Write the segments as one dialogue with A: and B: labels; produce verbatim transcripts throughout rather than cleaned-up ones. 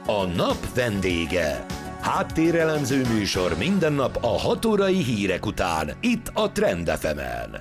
A: A nap vendége. Háttérelemző műsor minden nap a hat órai hírek után, itt a Trend ef emen.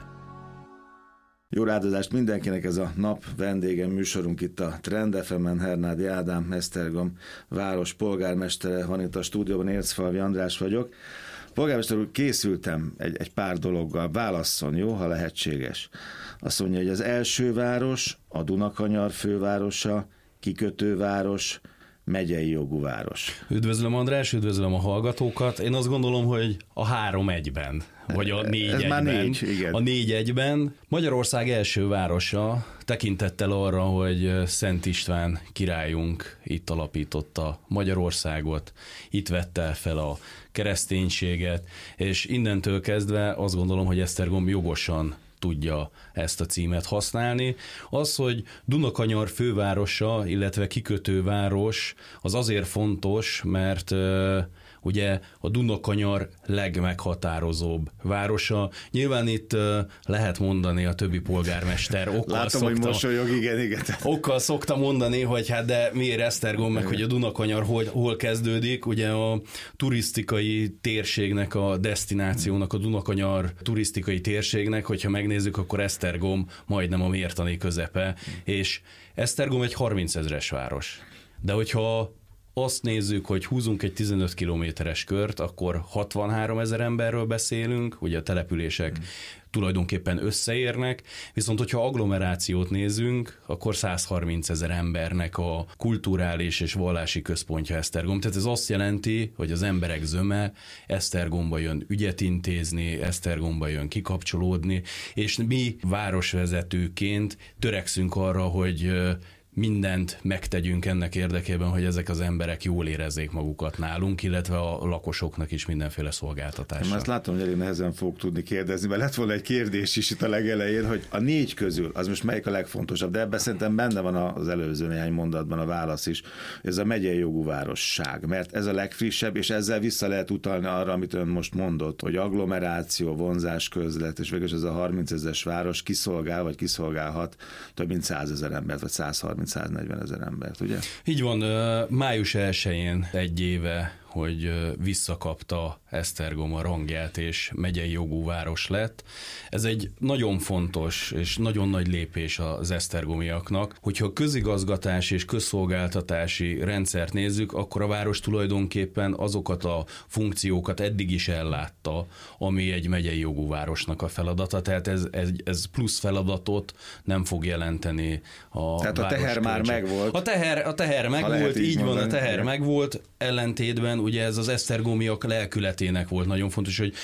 B: Jó rádozást mindenkinek, ez a nap vendége műsorunk itt a Trend ef emen. Hernádi Ádám, Esztergom város polgármestere van itt a stúdióban, Ércfalvi András vagyok. Polgármester úr, készültem egy, egy pár dologgal, válasszon, jó, ha lehetséges. Azt mondja, hogy az első város, a Dunakanyar fővárosa, kikötőváros, megyei jogú város.
C: Üdvözlöm András, üdvözlöm a hallgatókat. Én azt gondolom, hogy a három egyben, vagy a négy
B: Ez
C: egyben.
B: már négy, igen.
C: A négy egyben. Magyarország első városa, tekintettel arra, hogy Szent István királyunk itt alapította Magyarországot, itt vette fel a kereszténységet, és innentől kezdve azt gondolom, hogy Esztergom jogosan tudja ezt a címet használni. Az, hogy Dunakanyar fővárosa, illetve kikötőváros, az azért fontos, mert uh, ugye a Dunakanyar legmeghatározóbb városa. Nyilván itt uh, lehet mondani a többi polgármester okkal
B: Látom,
C: szokta,
B: hogy mosolyog, igen, igen.
C: Okkal szokta mondani, hogy hát de miért Esztergom, meg hogy a Dunakanyar hol, hol kezdődik. Ugye a turisztikai térségnek, a desztinációnak, a Dunakanyar turisztikai térségnek, hogyha megnézzük, akkor Esztergom majdnem a mértani közepe, és Esztergom egy harmincezres város. De hogyha azt nézzük, hogy húzunk egy tizenöt kilométeres kört, akkor hatvanhárom ezer emberről beszélünk, ugye a települések hmm. tulajdonképpen összeérnek, viszont hogyha agglomerációt nézünk, akkor százharminc ezer embernek a kulturális és vallási központja Esztergom. Tehát ez azt jelenti, hogy az emberek zöme Esztergomba jön ügyet intézni, Esztergomba jön kikapcsolódni, és mi városvezetőként törekszünk arra, hogy mindent megtegyünk ennek érdekében, hogy ezek az emberek jól érezzék magukat nálunk, illetve a lakosoknak is mindenféle szolgáltatással.
B: Én azt látom, hogy elég nehezen fogok tudni kérdezni, mert lett volna egy kérdés is itt a legelején, hogy a négy közül, az most melyik a legfontosabb, de ebben szerintem benne van az előző néhány mondatban a válasz is, ez a megyei jogú városság, mert ez a legfrissebb, és ezzel vissza lehet utalni arra, amit ön most mondott, hogy agglomeráció, vonzás, közlet, és végül ez a harmincezres város kiszolgál, vagy kiszolgálhat több mint százezer embert, vagy százharminc száznegyven ezer embert, ugye?
C: Így van, május elsején egy éve, hogy visszakapta Esztergom a rangját, és megyei jogú város lett. Ez egy nagyon fontos és nagyon nagy lépés az esztergomiaknak. Hogyha közigazgatás és közszolgáltatási rendszert nézzük, akkor a város tulajdonképpen azokat a funkciókat eddig is ellátta, ami egy megyei jogú városnak a feladata, tehát ez, ez, ez plusz feladatot nem fog jelenteni a
B: Tehát a teher már megvolt.
C: A teher, a teher megvolt, így, így van, a teher igen. megvolt, ellentétben ugye ez az esztergomiak lelkületének volt nagyon fontos, hogy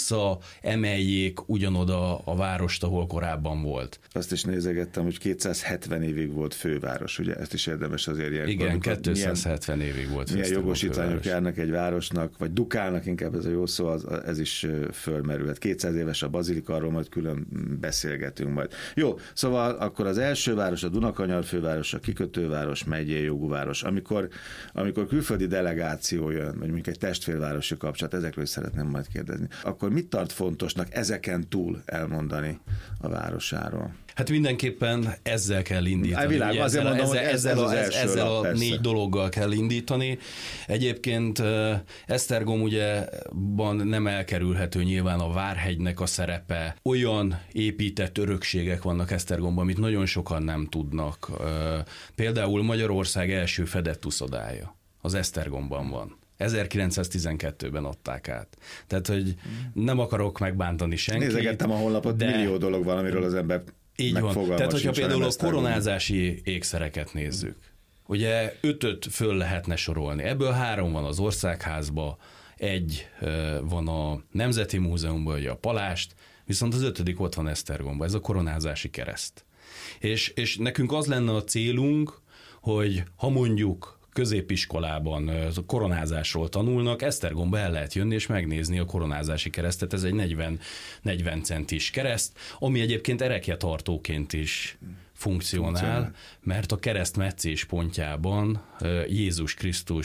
C: visszaemeljék ugyanoda a várost, ahol korábban volt.
B: Azt is nézegettem, hogy kétszázhetven évig volt főváros, ugye ezt is érdemes azért ilyen.
C: Igen, kétszázhetven évig volt főváros.
B: Milyen jogosítványok járnak egy városnak, vagy dukálnak, inkább ez a jó szó, az, ez is fölmerülhet. kétszáz éves a bazilika, arról majd külön beszélgetünk majd. Jó, szóval akkor az első város, a Dunakanyar főváros, a kikötőváros, megyei jogú város. Amikor, amikor külföldi delegáció jön, vagy mondjuk egy testvérvárosi kapcsolat, ezekről is szeretném majd kérdezni, akkor mit tart fontosnak ezeken túl elmondani a városáról?
C: Hát mindenképpen ezzel kell indítani.
B: Világ, ezzel, mondom, ezzel, ez,
C: ezzel,
B: ez,
C: ez, ezzel
B: lap,
C: a persze. négy dologgal kell indítani. Egyébként Esztergom ugye nem elkerülhető nyilván a Várhegynek a szerepe. Olyan épített örökségek vannak Esztergomban, amit nagyon sokan nem tudnak. Például Magyarország első fedett uszodája az Esztergomban van. ezerkilencszáztizenkettőben adták át. Tehát, hogy nem akarok megbántani senkit.
B: Nézegettem a honlapot, de millió dolog van, amiről az ember
C: így van. Tehát, hogyha például a koronázási ékszereket nézzük, ugye ötöt föl lehetne sorolni. Ebből három van az Országházba, egy van a Nemzeti Múzeumban, ugye a Palást, viszont az ötödik ott van Esztergomban, ez a koronázási kereszt. És, és nekünk az lenne a célunk, hogy ha mondjuk középiskolában koronázásról tanulnak, Esztergomba el lehet jönni és megnézni a koronázási keresztet, ez egy negyven, negyven centis kereszt, ami egyébként erekjetartóként is funkcionál, mert a keresztmetszés pontjában Jézus Krisztus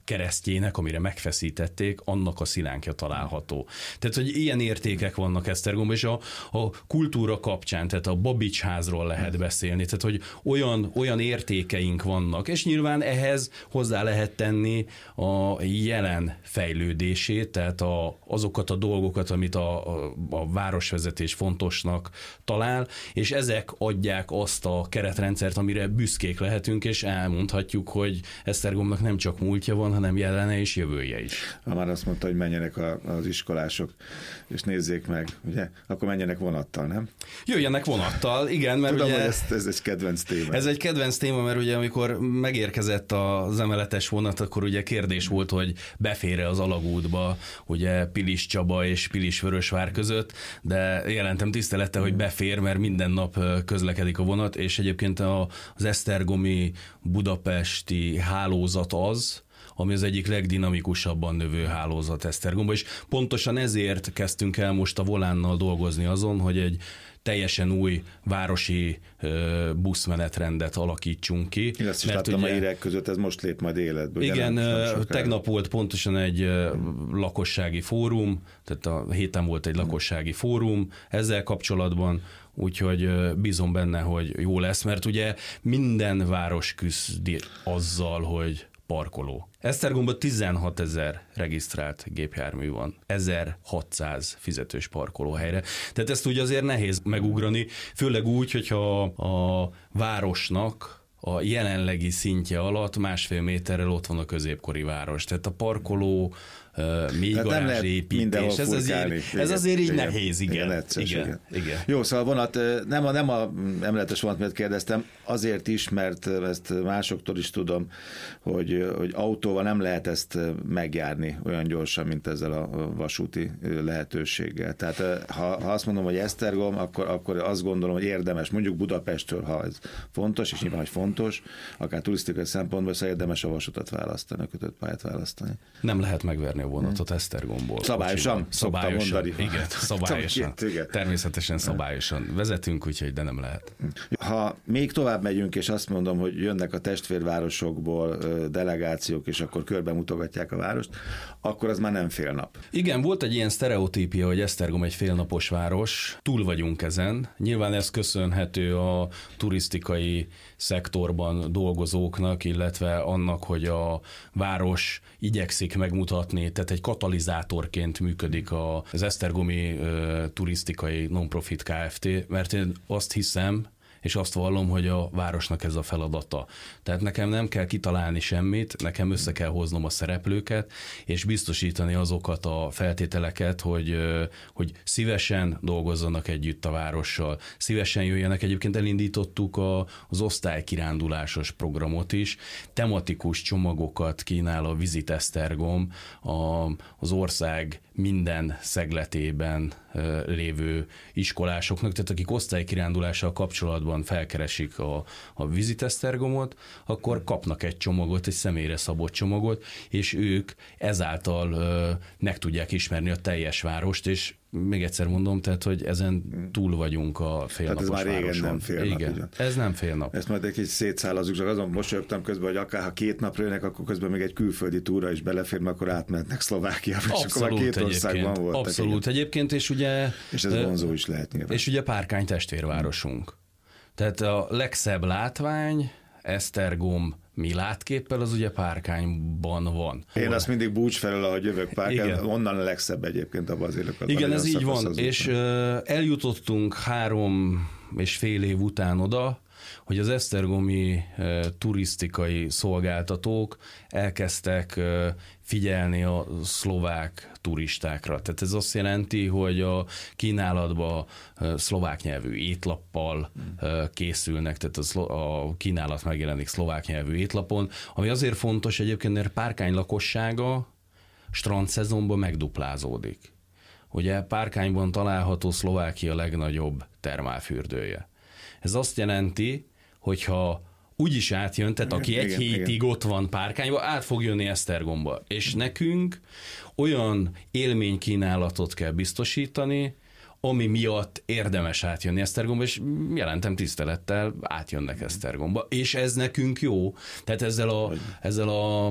C: keresztjének, amire megfeszítették, annak a szilánkja található. Tehát, hogy ilyen értékek vannak Esztergomban, és a, a kultúra kapcsán, tehát a Babics házról lehet beszélni, tehát, hogy olyan, olyan értékeink vannak, és nyilván ehhez hozzá lehet tenni a jelen fejlődését, tehát a, azokat a dolgokat, amit a, a, a városvezetés fontosnak talál, és ezek adják azt a keretrendszert, amire büszkék lehetünk, és elmondhatjuk, hogy Esztergomnak nem csak múltja van, hanem jelene és jövője is.
B: Ha már azt mondta, hogy menjenek a, az iskolások, és nézzék meg, ugye? Akkor menjenek vonattal, nem?
C: Jöjjenek vonattal, igen, mert
B: Tudom,
C: ugye...
B: hogy ez, ez egy kedvenc téma.
C: Ez egy kedvenc téma, mert ugye amikor megérkezett az emeletes vonat, akkor ugye kérdés volt, hogy befér-e az alagútba, ugye Pilis Csaba és Pilis Vörösvár között, de jelentem tisztelettel, hogy befér, mert minden nap közlekedik a vonat, és egyébként az esztergomi budapesti hálózat az, ami az egyik legdinamikusabban növő hálózat Esztergomban, és pontosan ezért kezdtünk el most a Volánnal dolgozni azon, hogy egy teljesen új városi ö, buszmenetrendet alakítsunk ki.
B: Én ezt is láttam ugye, a hírek között, ez most lép majd életbe.
C: Igen, nem tegnap volt pontosan egy ö, lakossági fórum, tehát a héten volt egy lakossági fórum ezzel kapcsolatban, úgyhogy bízom benne, hogy jó lesz, mert ugye minden város küzd azzal, hogy parkoló. Esztergomban tizenhatezer regisztrált gépjármű van, ezerhatszáz fizetős parkolóhelyre. Tehát ezt ugye azért nehéz megugrani, főleg úgy, hogyha a városnak a jelenlegi szintje alatt másfél méterrel ott van a középkori város. Tehát a parkoló, mély garázsépítés, ez azért, ez azért így igen, nehéz, igen. Igen, egyszer, igen, igen. igen.
B: Jó, szóval vonat, nem a, nem a emeletes vonat miatt kérdeztem, azért is, mert ezt másoktól is tudom, hogy, hogy autóval nem lehet ezt megjárni olyan gyorsan, mint ezzel a vasúti lehetőséggel. Tehát ha, ha azt mondom, hogy Esztergom, akkor, akkor azt gondolom, hogy érdemes, mondjuk Budapesttől, ha ez fontos, és nyilván, hogy fontos, akár turisztikai szempontból, szóval érdemes a vasutat választani, a kötött pályát választani.
C: Nem lehet megverni a vonatot Esztergomból.
B: Szabályosan?
C: Szabályosan, igen, szabályosan. Természetesen szabályosan vezetünk, úgyhogy de nem lehet.
B: Ha még tovább megyünk, és azt mondom, hogy jönnek a testvérvárosokból delegációk, és akkor körbe mutogatják a várost, akkor az már nem fél nap.
C: Igen, volt egy ilyen sztereotípia, hogy Esztergom egy félnapos város. Túl vagyunk ezen. Nyilván ez köszönhető a turisztikai szektorban dolgozóknak, illetve annak, hogy a város igyekszik megmutatni, tehát egy katalizátorként működik az esztergomi uh, turisztikai non-profit Kft., mert én azt hiszem, és azt vallom, hogy a városnak ez a feladata. Tehát nekem nem kell kitalálni semmit, nekem össze kell hoznom a szereplőket, és biztosítani azokat a feltételeket, hogy, hogy szívesen dolgozzanak együtt a várossal, szívesen jöjjenek. Egyébként elindítottuk a, az osztálykirándulásos programot is, tematikus csomagokat kínál a Visit Esztergom a, az ország minden szegletében lévő iskolásoknak, tehát akik osztálykirándulással kapcsolatban felkeresik a, a Visit Esztergomot, akkor kapnak egy csomagot, egy személyre szabott csomagot, és ők ezáltal uh, meg tudják ismerni a teljes várost, és még egyszer mondom, tehát, hogy ezen túl vagyunk a félnapos városon. Tehát ez már régen nem fél nap. Igen, ez nem fél nap.
B: Ezt majd egy kicsit szétszálazunk, csak azon mosolyogtam közben, hogy akár ha két napra jönnek, akkor közben még egy külföldi túra is belefér, mert akkor átmennek Szlovákiába, és akkor már két országban voltak.
C: Abszolút igen. Egyébként, és ugye...
B: És ez vonzó is lehet nyilván.
C: És ugye Párkány testvérvárosunk. Tehát a legszebb látvány, Esztergom mi látképpel, az ugye Párkányban van.
B: Hol? Én azt mindig Búcs felől, ahogy jövök Párkány, onnan a legszebb egyébként a bazilikat.
C: Igen, ez így van, és uh, eljutottunk három és fél év után oda, hogy az esztergomi uh, turisztikai szolgáltatók elkezdtek uh, figyelni a szlovák turistákra. Tehát ez azt jelenti, hogy a kínálatban uh, szlovák nyelvű étlappal uh, készülnek, tehát a, szlo- a kínálat megjelenik szlovák nyelvű étlapon, ami azért fontos egyébként, mert Párkány lakossága strandszezonban megduplázódik. Ugye Párkányban található Szlovákia legnagyobb termálfürdője. Ez azt jelenti, hogyha úgy is átjön, tehát aki igen, egy igen, hétig igen. ott van Párkányba, át fog jönni Esztergomba. És nekünk olyan élménykínálatot kell biztosítani, ami miatt érdemes átjönni Esztergomba, és jelentem tisztelettel átjönnek Esztergomba. És ez nekünk jó. Tehát ezzel a, ezzel a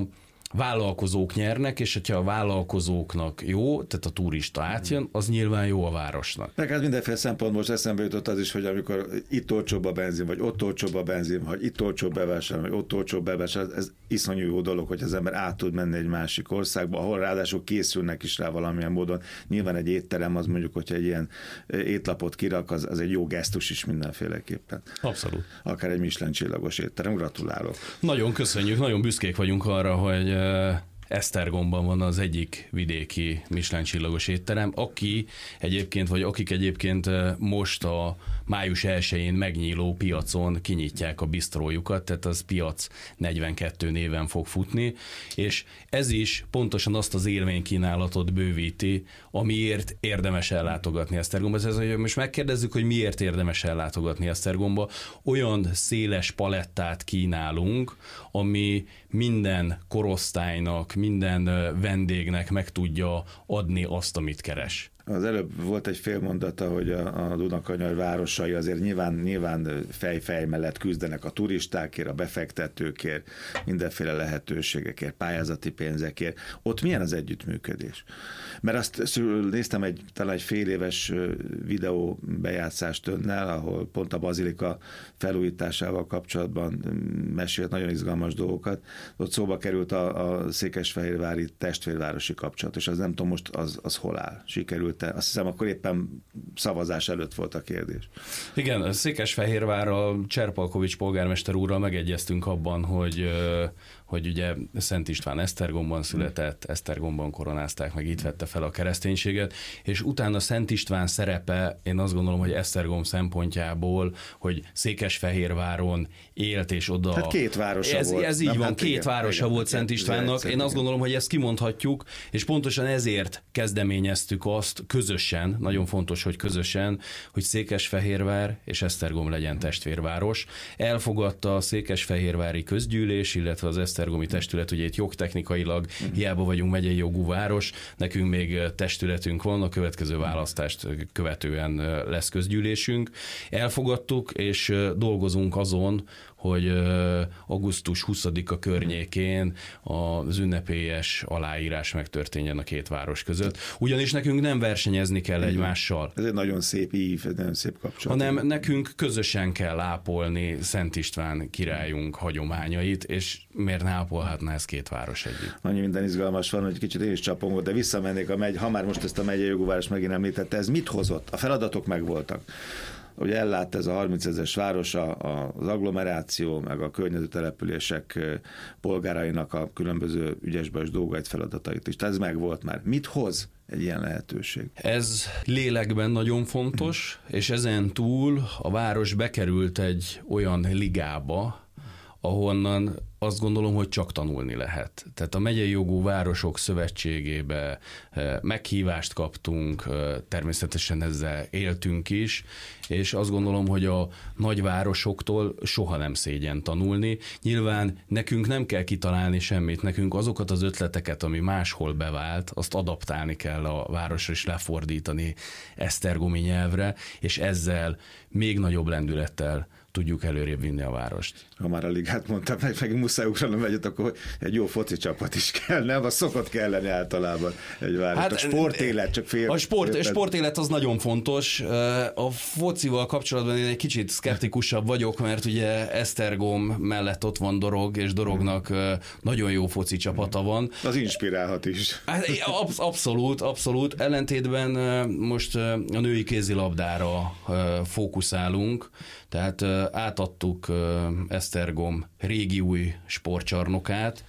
C: vállalkozók nyernek, és hogyha a vállalkozóknak jó, tehát a turista átjön, az nyilván jó a városnak.
B: Neked mindenféle szempont most eszembe jutott az is, hogy amikor itt olcsóbb a benzin, vagy ott olcsóbb a benzin, vagy itt olcsóbb bevásárolni, vagy ott olcsóbb bevásárolni, ez iszonyú jó dolog, hogy az ember át tud menni egy másik országba, ahol ráadásul készülnek is rá valamilyen módon. Nyilván egy étterem, az mondjuk, hogyha egy ilyen étlapot kirak, az, az egy jó gesztus is mindenféleképpen.
C: Abszolút.
B: Akár egy Michelin csillagos étterem, gratulálok.
C: Nagyon köszönjük, nagyon büszkék vagyunk arra, hogy Esztergomban van az egyik vidéki Michelin csillagos étterem, aki egyébként, vagy akik egyébként most a május elsején megnyíló piacon kinyitják a bistrójukat, tehát az piac negyvenkettő néven fog futni, és ez is pontosan azt az élménykínálatot bővíti, amiért érdemes ellátogatni Esztergomba. Ez az, hogy most megkérdezzük, hogy miért érdemes ellátogatni Esztergomba. Olyan széles palettát kínálunk, ami minden korosztálynak, minden vendégnek meg tudja adni azt, amit keres.
B: Az előbb volt egy fél mondata, hogy a, a Dunakanyar városai azért nyilván, nyilván fej-fej mellett küzdenek a turistákért, a befektetőkért, mindenféle lehetőségekért, pályázati pénzekért. Ott milyen az együttműködés? Mert azt néztem egy talán egy fél éves videó bejátszást önnel, ahol pont a bazilika felújításával kapcsolatban mesélt nagyon izgalmas dolgokat. Ott szóba került a, a székesfehérvári testvérvárosi kapcsolat, és az nem tudom most az, az hol áll. Sikerült. Azt hiszem, akkor éppen szavazás előtt volt a kérdés.
C: Igen, Székesfehérvárral, Cserpalkovics polgármester úrral megegyeztünk abban, hogy, hogy ugye Szent István Esztergomban született, Esztergomban koronázták, meg itt vette fel a kereszténységet, és utána Szent István szerepe, én azt gondolom, hogy Esztergom szempontjából, hogy Székesfehérváron élt, és oda...
B: Hát két városa
C: ez,
B: volt.
C: Ez így
B: nem,
C: van,
B: hát
C: két
B: igen,
C: városa
B: igen,
C: volt
B: igen,
C: Szent Istvánnak. Én azt gondolom, hogy ezt kimondhatjuk, és pontosan ezért kezdeményeztük azt közösen, nagyon fontos, hogy közösen, hogy Székesfehérvár és Esztergom legyen testvérváros. Elfogadta a Székesfehérvári közgyűlés, illetve az esztergomi testület, ugye itt jogtechnikailag hiába vagyunk megyei jogú város, nekünk még testületünk van, a következő választást követően lesz közgyűlésünk. Elfogadtuk, és dolgozunk azon, hogy augusztus huszadika környékén az ünnepélyes aláírás megtörténjen a két város között. Ugyanis nekünk nem versenyezni kell egymással.
B: Ez egy nagyon szép ív, egy nagyon szép kapcsolat.
C: Hanem nekünk közösen kell ápolni Szent István királyunk hagyományait, és miért ne ápolhatná ez két város együtt?
B: Annyi minden izgalmas van, hogy kicsit én is csapongok, de visszamennék a megy, ha már most ezt a megyei jogú város megint említette, ez mit hozott? A feladatok megvoltak. Ugye ellát ez a harmincezres város, az agglomeráció, meg a környező települések polgárainak a különböző ügyesbes dolgait, feladatait is. Tehát ez megvolt már. Mit hoz egy ilyen lehetőség?
C: Ez lélekben nagyon fontos, és ezen túl a város bekerült egy olyan ligába, ahonnan azt gondolom, hogy csak tanulni lehet. Tehát a megyei jogú városok szövetségébe meghívást kaptunk, természetesen ezzel éltünk is, és azt gondolom, hogy a nagyvárosoktól soha nem szégyen tanulni. Nyilván nekünk nem kell kitalálni semmit, nekünk azokat az ötleteket, ami máshol bevált, azt adaptálni kell a városra és lefordítani esztergomi nyelvre, és ezzel még nagyobb lendülettel tudjuk előrébb vinni a várost.
B: Ha már a ligát mondtam, meg, meg muszáj ugranom egyet, akkor egy jó foci csapat is kell, nem? Az szokott kelleni általában egy város. Hát, a sportélet csak fél...
C: A sport, sportélet az nagyon fontos. A focival kapcsolatban én egy kicsit szkeptikusabb vagyok, mert ugye Esztergom mellett ott van Dorog, és Dorognak nagyon jó foci csapata van.
B: Az inspirálhat is.
C: Hát, abszolút, abszolút. Ellentétben most a női kézilabdára fókuszálunk, tehát átadtuk Esztergom régi új sportcsarnokát.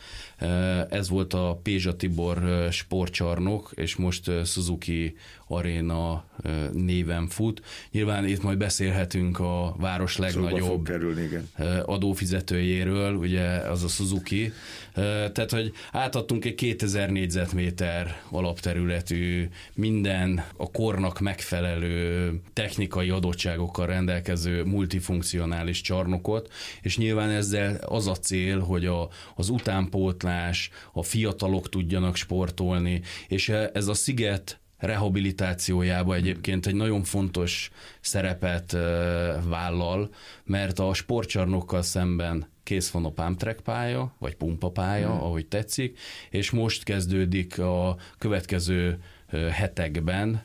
C: Ez volt a Pézsa Tibor sportcsarnok, és most Suzuki Arena néven fut. Nyilván itt majd beszélhetünk a város legnagyobb
B: kerülni, igen.
C: adófizetőjéről, ugye az a Suzuki. Tehát, hogy átadtunk egy kétezer négyzetméter alapterületű, minden a kornak megfelelő technikai adottságokkal rendelkező multifunkcionális csarnokot, és nyilván ezzel az a cél, hogy a, az utánpótlás, a fiatalok tudjanak sportolni, és ez a sziget rehabilitációjában egyébként egy nagyon fontos szerepet vállal, mert a sportcsarnokkal szemben kész van a pump track pálya, vagy pumpapálya, hmm. ahogy tetszik, és most kezdődik a következő hetekben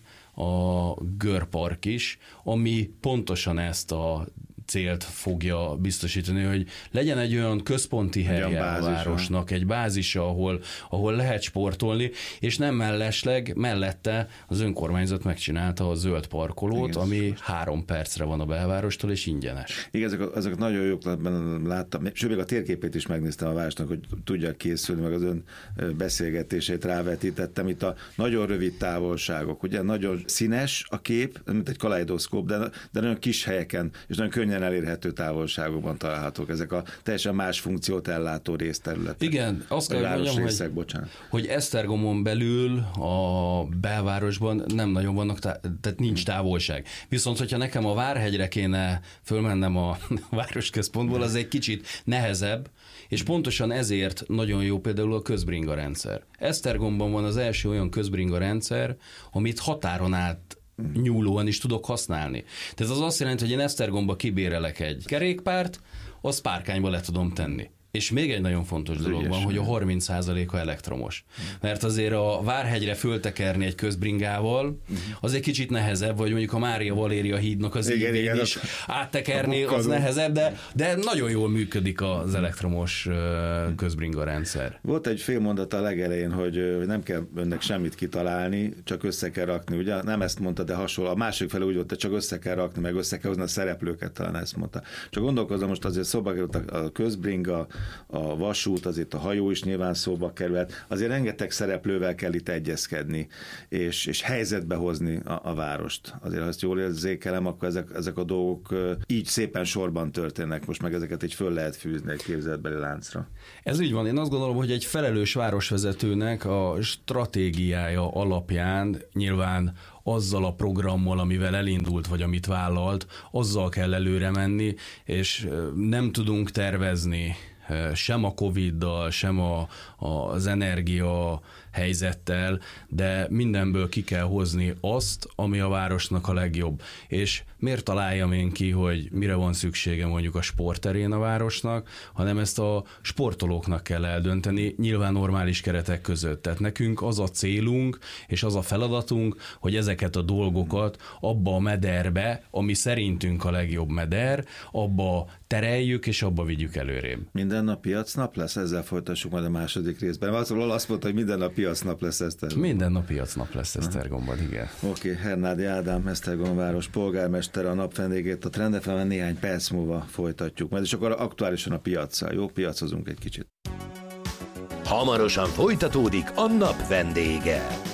C: a görpark is, ami pontosan ezt a célt fogja biztosítani, hogy legyen egy olyan központi helye a városnak, egy bázisa, ahol, ahol lehet sportolni, és nem mellesleg, mellette az önkormányzat megcsinálta a zöld parkolót, igen, ami három percre van a belvárostól, és ingyenes.
B: Igen, ezek, ezek nagyon jók láttam, sőt, még a térképét is megnéztem a városnak, hogy tudjak készülni, meg az ön beszélgetését rávetítettem. Itt a nagyon rövid távolságok, ugye nagyon színes a kép, mint egy kaleidoszkóp, de, de nagyon kis helyeken, és nagyon könnyen elérhető távolságokban találhatók ezek a teljesen más funkciót ellátó részterületek.
C: Igen, azt kell, hogy mondjam,
B: részek,
C: hogy,
B: bocsánat.
C: hogy Esztergomon belül a belvárosban nem nagyon vannak, tá- tehát nincs távolság. Viszont, hogyha nekem a Várhegyre kéne fölmennem a városközpontból, az egy kicsit nehezebb, és pontosan ezért nagyon jó például a közbringa rendszer. Esztergomban van az első olyan közbringa rendszer, amit határon át nyúlóan is tudok használni. Tehát az azt jelenti, hogy én Esztergomba kibérelek egy kerékpárt, azt párkányba le tudom tenni. És még egy nagyon fontos dolog
B: ügyes,
C: van, hogy a harminc százaléka elektromos. Mert azért a Várhegyre föltekerni egy közbringával, az egy kicsit nehezebb, vagy mondjuk a Mária Valéria hídnak az
B: igen,
C: ívén is áttekerni, az nehezebb, de, de nagyon jól működik az elektromos közbringa rendszer.
B: Volt egy fél mondat a legelején, hogy nem kell önnek semmit kitalálni, csak össze kell rakni. Ugye nem ezt mondta, de hasonló. A másik fele úgy volt, hogy csak össze kell rakni, meg össze kell hozni a szereplőket, talán ezt mondta. Csak gondolkozom, most azért szóba került a közbringa, a vasút, azért a hajó is nyilván szóba került. Azért rengeteg szereplővel kell itt egyezkedni, és, és helyzetbe hozni a, a várost. Azért, ha ezt jól érzékelem, akkor ezek, ezek a dolgok így szépen sorban történnek, most meg ezeket így föl lehet fűzni egy képzeletbeli láncra.
C: Ez így van. Én azt gondolom, hogy egy felelős városvezetőnek a stratégiája alapján nyilván azzal a programmal, amivel elindult, vagy amit vállalt, azzal kell előre menni, és nem tudunk tervezni sem a Coviddal, sem a, az energia helyzettel, de mindenből ki kell hozni azt, ami a városnak a legjobb. És miért találjam én ki, hogy mire van szüksége mondjuk a sportterén a városnak, hanem ezt a sportolóknak kell eldönteni, nyilván normális keretek között. Tehát nekünk az a célunk, és az a feladatunk, hogy ezeket a dolgokat abba a mederbe, ami szerintünk a legjobb meder, abba tereljük, és abba vigyük előrébb.
B: Minden nap piacnap lesz? Ezzel folytassuk majd a második részben. Azról azt mondta, hogy minden nap piacnap lesz Esztergomban.
C: Minden nap piacnap lesz Esztergomban, igen.
B: Oké, okay, Hernádi Ádám, Esztergom város polgármestere, a nap vendégét a Trend ef emen néhány perc múlva folytatjuk. Majd és akkor aktuálisan a piaccal, jó? Piacozunk egy kicsit.
A: Hamarosan folytatódik a nap vendége.